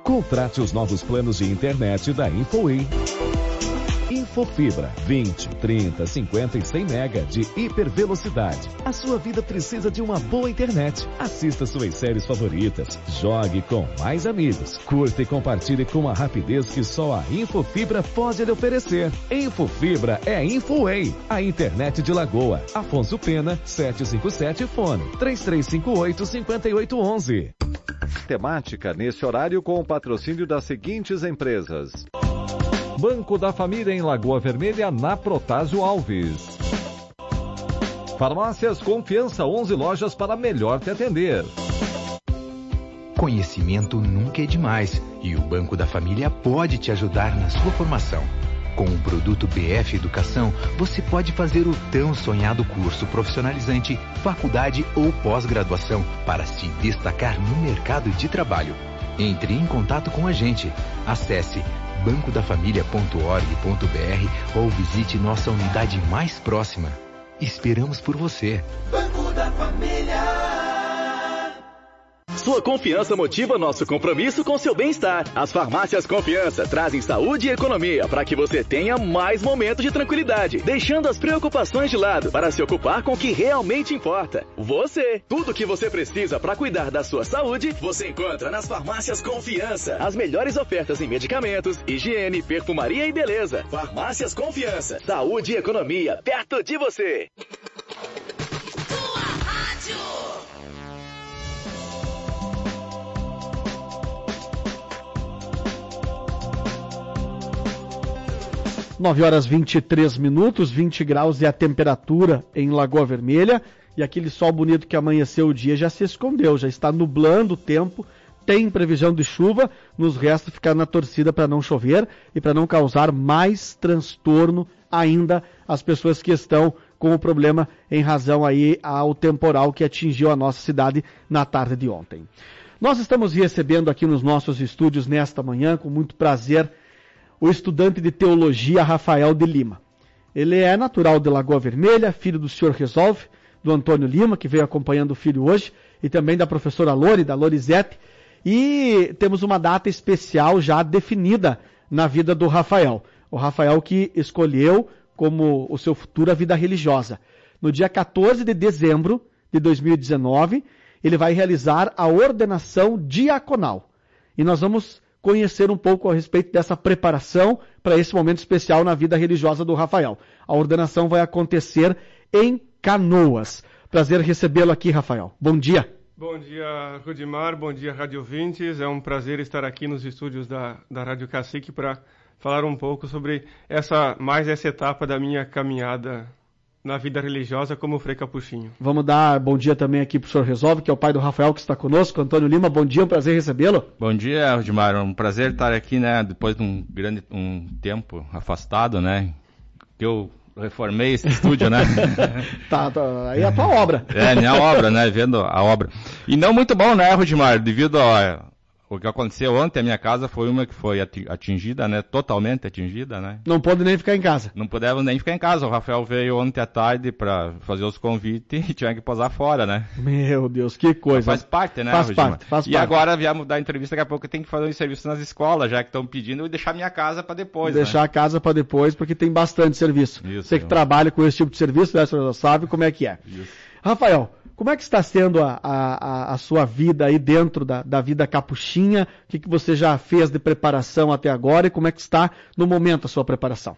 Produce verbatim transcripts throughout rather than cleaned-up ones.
Contrate os novos planos de internet da Infoway. Infofibra, vinte, trinta, cinquenta e cem mega de hipervelocidade. A sua vida precisa de uma boa internet. Assista suas séries favoritas, jogue com mais amigos, curta e compartilhe com a rapidez que só a Infofibra pode lhe oferecer. Infofibra é Infoway, a internet de Lagoa. Afonso Pena, setecentos e cinquenta e sete, fone três três cinco oito, cinco oito um um. Temática nesse horário com o patrocínio das seguintes empresas: Banco da Família em Lagoa Vermelha, na Protásio Alves. Farmácias Confiança, onze lojas para melhor te atender. Conhecimento nunca é demais e o Banco da Família pode te ajudar na sua formação. Com o produto B F Educação, você pode fazer o tão sonhado curso profissionalizante, faculdade ou pós-graduação para se destacar no mercado de trabalho. Entre em contato com a gente. Acesse banco da família ponto org ponto br ou visite nossa unidade mais próxima. Esperamos por você. Banco da Família. Sua confiança motiva nosso compromisso com seu bem-estar. As farmácias Confiança trazem saúde e economia para que você tenha mais momentos de tranquilidade, deixando as preocupações de lado para se ocupar com o que realmente importa. Você. Tudo o que você precisa para cuidar da sua saúde, você encontra nas farmácias Confiança. As melhores ofertas em medicamentos, higiene, perfumaria e beleza. Farmácias Confiança. Saúde e economia perto de você. Sua rádio. nove horas e vinte e três minutos, vinte graus é a temperatura em Lagoa Vermelha, e aquele sol bonito que amanheceu o dia já se escondeu, já está nublando o tempo, tem previsão de chuva, nos resta ficar na torcida para não chover e para não causar mais transtorno ainda às pessoas que estão com o problema em razão aí ao temporal que atingiu a nossa cidade na tarde de ontem. Nós estamos recebendo aqui nos nossos estúdios nesta manhã, com muito prazer, o estudante de teologia Rafael de Lima. Ele é natural de Lagoa Vermelha, filho do senhor Resolve, do Antônio Lima, que veio acompanhando o filho hoje, e também da professora Lori, da Lorizete, e temos uma data especial já definida na vida do Rafael. O Rafael que escolheu como o seu futuro a vida religiosa. No dia quatorze de dezembro de dois mil e dezenove, ele vai realizar a ordenação diaconal. E nós vamos conhecer um pouco a respeito dessa preparação para esse momento especial na vida religiosa do Rafael. A ordenação vai acontecer em Canoas. Prazer recebê-lo aqui, Rafael. Bom dia. Bom dia, Rudimar. Bom dia, Rádio Ouvintes. É um prazer estar aqui nos estúdios da, da Rádio Cacique para falar um pouco sobre essa, mais essa etapa da minha caminhada na vida religiosa como Frei Capuchinho. Vamos dar bom dia também aqui para o senhor Resolve, que é o pai do Rafael que está conosco, Antônio Lima. Bom dia, um prazer recebê-lo. Bom dia, Rudimar. Um prazer estar aqui, né, depois de um grande um tempo afastado, né, que eu reformei esse estúdio, né. tá, tá, aí é a tua obra. É, minha obra, né, vendo a obra. E não muito bom, né, Rudimar, devido a... O que aconteceu ontem, a minha casa foi uma que foi atingida, né? Totalmente atingida, né? Não pôde nem ficar em casa. Não pudemos nem ficar em casa. O Rafael veio ontem à tarde para fazer os convites e tinha que posar fora, né? Meu Deus, que coisa. Mas faz parte, né, Faz Rudimar? parte, faz e parte. agora viemos dar entrevista, daqui a pouco tem que fazer um serviço nas escolas, já que estão pedindo, e deixar minha casa para depois, Deixar né? a casa para depois, porque tem bastante serviço. Isso, Você que eu... trabalha com esse tipo de serviço, né, senhor já sabe como é que é. Isso. Rafael, como é que está sendo a, a, a sua vida aí dentro da, da vida capuchinha? O que, que você já fez de preparação até agora e como é que está no momento a sua preparação?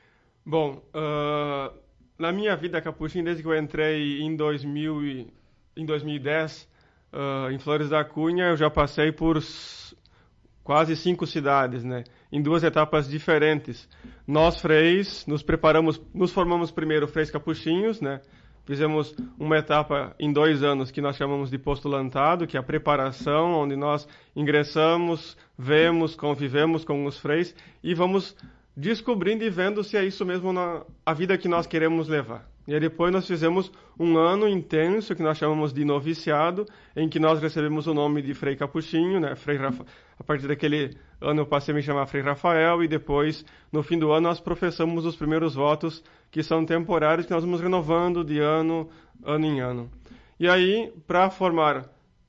Bom, uh, na minha vida capuchinha, desde que eu entrei em, dois mil e, em dois mil e dez, uh, em Flores da Cunha, eu já passei por s- quase cinco cidades, né? Em duas etapas diferentes. Nós, freis, nos preparamos, nos formamos primeiro freis capuchinhos, né? Fizemos uma etapa em dois anos que nós chamamos de postulantado, que é a preparação, onde nós ingressamos, vemos, convivemos com os freis e vamos descobrindo e vendo se é isso mesmo na, a vida que nós queremos levar. E aí depois nós fizemos um ano intenso, que nós chamamos de noviciado, em que nós recebemos o nome de Frei Capuchinho, né? Frei Rafa... A partir daquele ano eu passei a me chamar Frei Rafael, e depois, no fim do ano, nós professamos os primeiros votos, que são temporários, que nós vamos renovando de ano, ano em ano. E aí, para formar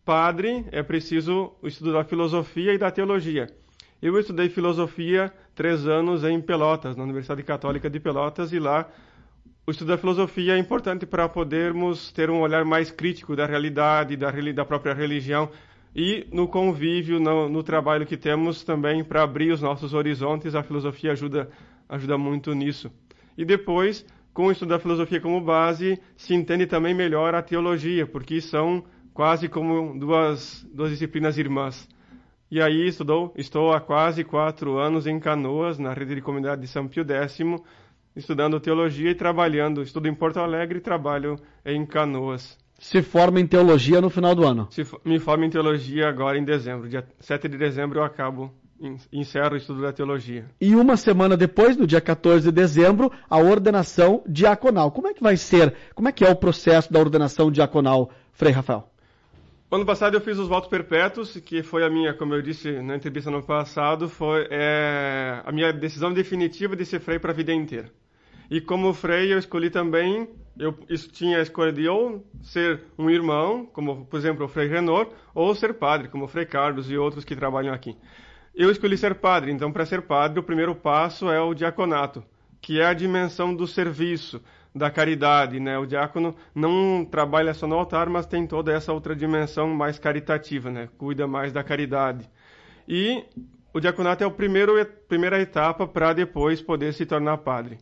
padre, é preciso o estudo da filosofia e da teologia. Eu estudei filosofia três anos em Pelotas, na Universidade Católica de Pelotas, e lá o estudo da filosofia é importante para podermos ter um olhar mais crítico da realidade, da, da própria religião, e no convívio, no, no trabalho que temos também para abrir os nossos horizontes, a filosofia ajuda, ajuda muito nisso. E depois, com o estudo da filosofia como base, se entende também melhor a teologia, porque são quase como duas, duas disciplinas irmãs. E aí estudou, estou há quase quatro anos em Canoas, na rede de comunidade de São Pio X, estudando teologia e trabalhando. Estudo em Porto Alegre e trabalho em Canoas. Se forma em teologia no final do ano? Se, me formo em teologia agora em dezembro. Dia sete de dezembro eu acabo, encerro o estudo da teologia. E uma semana depois, no dia quatorze de dezembro, a ordenação diaconal. Como é que vai ser? Como é que é o processo da ordenação diaconal, Frei Rafael? Ano passado eu fiz os votos perpétuos, que foi a minha, como eu disse na entrevista no ano passado, foi é, a minha decisão definitiva de ser frei para a vida inteira. E como frei eu escolhi também, eu tinha a escolha de ou ser um irmão, como por exemplo o Frei Renor, ou ser padre, como o Frei Carlos e outros que trabalham aqui. Eu escolhi ser padre, então para ser padre o primeiro passo é o diaconato, que é a dimensão do serviço, da caridade, né? O diácono não trabalha só no altar, mas tem toda essa outra dimensão mais caritativa, né? Cuida mais da caridade. E o diaconato é a primeira etapa para depois poder se tornar padre.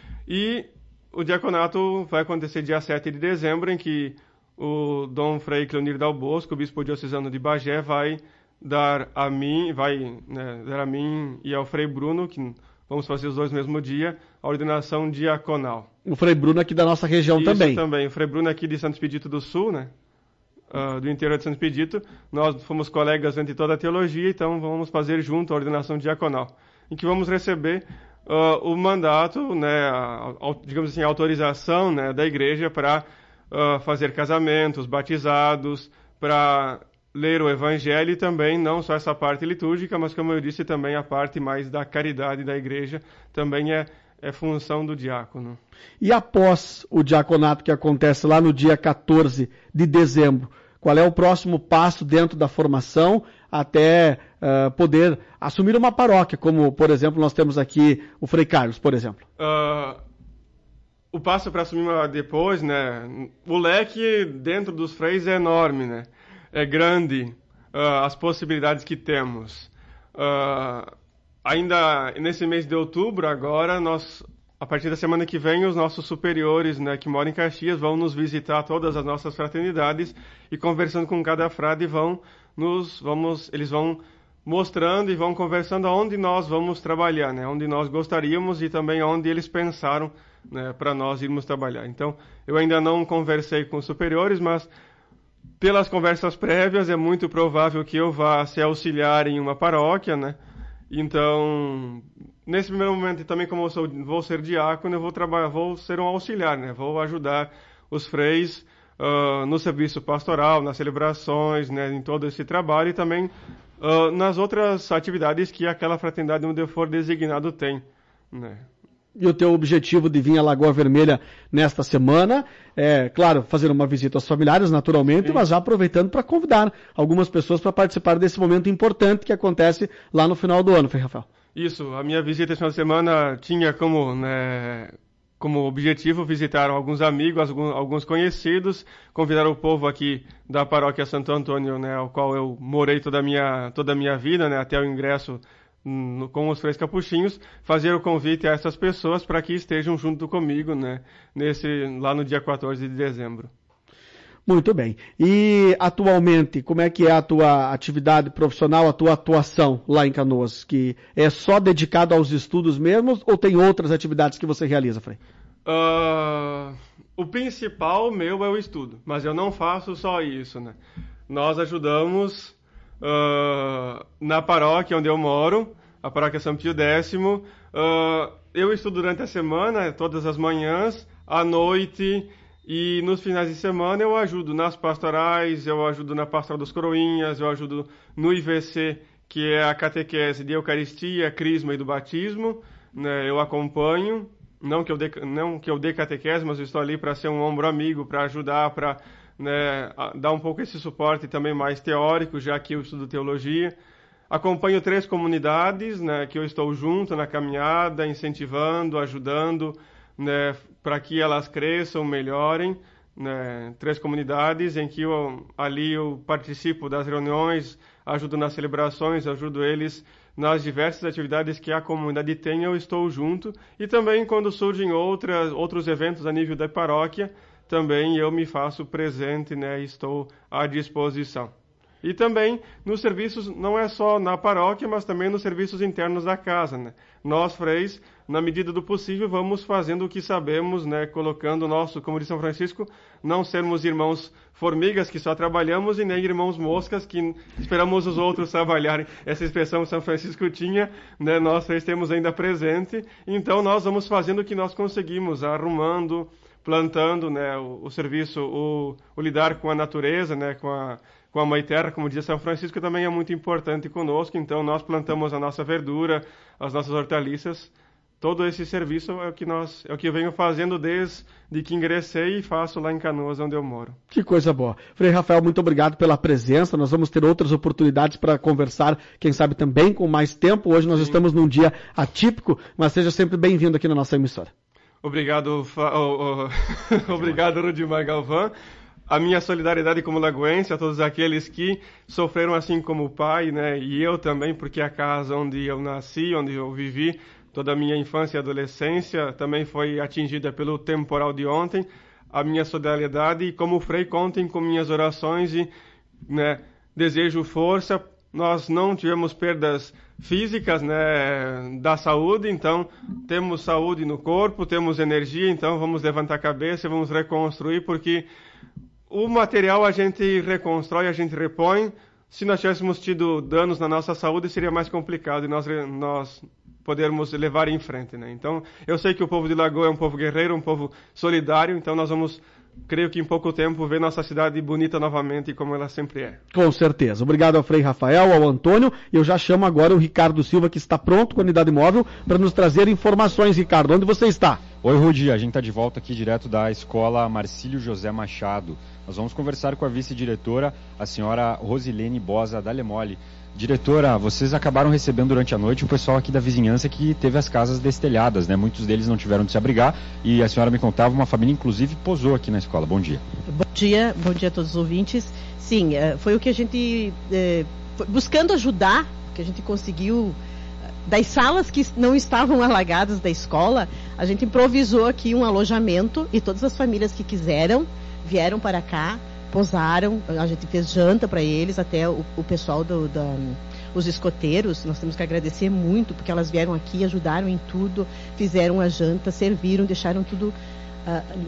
E o diaconato vai acontecer dia sete de dezembro, em que o Dom Frei Cleonir Dal Bosco, o bispo diocesano de Bagé, vai dar a mim, vai, né, dar a mim e ao Frei Bruno, que vamos fazer os dois no mesmo dia, a ordenação diaconal. O Frei Bruno aqui da nossa região Isso também. também. O Frei Bruno aqui de Santo Expedito do Sul, né? Uh, do interior de Santo Expedito. Nós fomos colegas durante toda a teologia, então vamos fazer junto a ordenação diaconal, em que vamos receber uh, o mandato, né, a, a, digamos assim, a autorização, né, da igreja para uh, fazer casamentos, batizados, para ler o Evangelho e também não só essa parte litúrgica, mas como eu disse também a parte mais da caridade da igreja também é, é função do diácono. E após o diaconato que acontece lá no dia quatorze de dezembro, qual é o próximo passo dentro da formação até uh, poder assumir uma paróquia, como por exemplo nós temos aqui o Frei Carlos, por exemplo? Uh, o passo para assumir uma depois, né? O leque dentro dos freis é enorme, né? É grande uh, as possibilidades que temos. Uh, ainda nesse mês de outubro, agora, nós, a partir da semana que vem, os nossos superiores, né, que moram em Caxias, vão nos visitar todas as nossas fraternidades e conversando com cada frade, vão nos, vamos, eles vão mostrando e vão conversando aonde nós vamos trabalhar, né, onde nós gostaríamos e também onde eles pensaram, né, para nós irmos trabalhar. Então, eu ainda não conversei com os superiores, mas pelas conversas prévias, é muito provável que eu vá ser auxiliar em uma paróquia, né? Então, nesse primeiro momento, e também como eu sou, vou ser diácono, eu vou trabalhar, vou ser um auxiliar, né? Vou ajudar os freis uh, no serviço pastoral, nas celebrações, né? Em todo esse trabalho e também uh, nas outras atividades que aquela fraternidade onde eu for designado tem, né? E o teu objetivo de vir à Lagoa Vermelha nesta semana é, claro, fazer uma visita aos familiares, naturalmente, Sim. mas já aproveitando para convidar algumas pessoas para participar desse momento importante que acontece lá no final do ano, Frei Rafael. Isso, a minha visita esse final de semana tinha como, né, como objetivo visitar alguns amigos, alguns conhecidos, convidar o povo aqui da paróquia Santo Antônio, né, ao qual eu morei toda a minha, toda a minha vida, né, até o ingresso com os freis capuchinhos, fazer o convite a essas pessoas para que estejam junto comigo, né, nesse, lá no dia quatorze de dezembro. Muito bem. E atualmente, como é que é a tua atividade profissional, a tua atuação lá em Canoas? Que é só dedicado aos estudos mesmo ou tem outras atividades que você realiza, Frei? Uh, o principal meu é o estudo, mas eu não faço só isso, né? Nós ajudamos Uh, na paróquia onde eu moro, a paróquia São Pio X, uh, eu estudo durante a semana, todas as manhãs, à noite e nos finais de semana eu ajudo nas pastorais, eu ajudo na pastoral dos coroinhas, eu ajudo no I V C, que é a catequese de Eucaristia, Crisma e do Batismo, né, eu acompanho, não que eu, dê, não que eu dê catequese, mas eu estou ali para ser um ombro amigo, para ajudar, para né, dar um pouco esse suporte também mais teórico, já que eu estudo teologia. Acompanho três comunidades, né, que eu estou junto na caminhada, incentivando, ajudando, né, para que elas cresçam, melhorem. Né, três comunidades em que eu, ali eu participo das reuniões, ajudo nas celebrações, ajudo eles nas diversas atividades que a comunidade tem, eu estou junto. E também quando surgem outras, outros eventos a nível da paróquia, também eu me faço presente, né, estou à disposição. E também nos serviços, não é só na paróquia, mas também nos serviços internos da casa, né? Nós, freis, na medida do possível, vamos fazendo o que sabemos, né? Colocando o nosso, como diz São Francisco, não sermos irmãos formigas que só trabalhamos e nem irmãos moscas que esperamos os outros trabalharem. Essa expressão São Francisco tinha, né? Nós, freis, temos ainda presente. Então, nós vamos fazendo o que nós conseguimos, arrumando, plantando, né? O, o serviço, o, o lidar com a natureza, né? Com a Com a Mãe Terra, como dizia São Francisco, também é muito importante conosco. Então, nós plantamos a nossa verdura, as nossas hortaliças. Todo esse serviço é o que, nós, é o que eu venho fazendo desde que ingressei e faço lá em Canoas, onde eu moro. Que coisa boa. Frei Rafael, muito obrigado pela presença. Nós vamos ter outras oportunidades para conversar, quem sabe também com mais tempo. Hoje nós Sim. estamos num dia atípico, mas seja sempre bem-vindo aqui na nossa emissora. Obrigado, fa... oh, oh. Obrigado, Rudimar Galvão. A minha solidariedade como lagoense a todos aqueles que sofreram assim como o pai, né? E eu também, porque a casa onde eu nasci, onde eu vivi, toda a minha infância e adolescência também foi atingida pelo temporal de ontem. A minha solidariedade, e como frei, contem com minhas orações e, né, desejo força. Nós não tivemos perdas físicas, né, da saúde, então temos saúde no corpo, temos energia, então vamos levantar a cabeça e vamos reconstruir, porque o material a gente reconstrói, a gente repõe. Se nós tivéssemos tido danos na nossa saúde, seria mais complicado e nós, nós podermos levar em frente, né? Então, eu sei que o povo de Lagoa é um povo guerreiro, um povo solidário, então nós vamos, creio que em pouco tempo, ver nossa cidade bonita novamente, como ela sempre é. Com certeza. Obrigado ao Frei Rafael, ao Antônio, e eu já chamo agora o Ricardo Silva, que está pronto com a unidade móvel, para nos trazer informações. Ricardo, onde você está? Oi, Rudi, a gente está de volta aqui direto da escola Marcílio José Machado. Nós vamos conversar com a vice-diretora, a senhora Rosilene Bosa Dalemoli. Diretora, vocês acabaram recebendo durante a noite o pessoal aqui da vizinhança que teve as casas destelhadas, né? Muitos deles não tiveram de se abrigar e a senhora me contava, uma família inclusive posou aqui na escola. Bom dia. Bom dia, bom dia a todos os ouvintes. Sim, foi o que a gente, buscando ajudar, que a gente conseguiu, das salas que não estavam alagadas da escola, a gente improvisou aqui um alojamento e todas as famílias que quiseram vieram para cá, posaram, a gente fez janta para eles, até o, o pessoal do, da, os escoteiros, nós temos que agradecer muito, porque elas vieram aqui, ajudaram em tudo, fizeram a janta, serviram, deixaram tudo uh,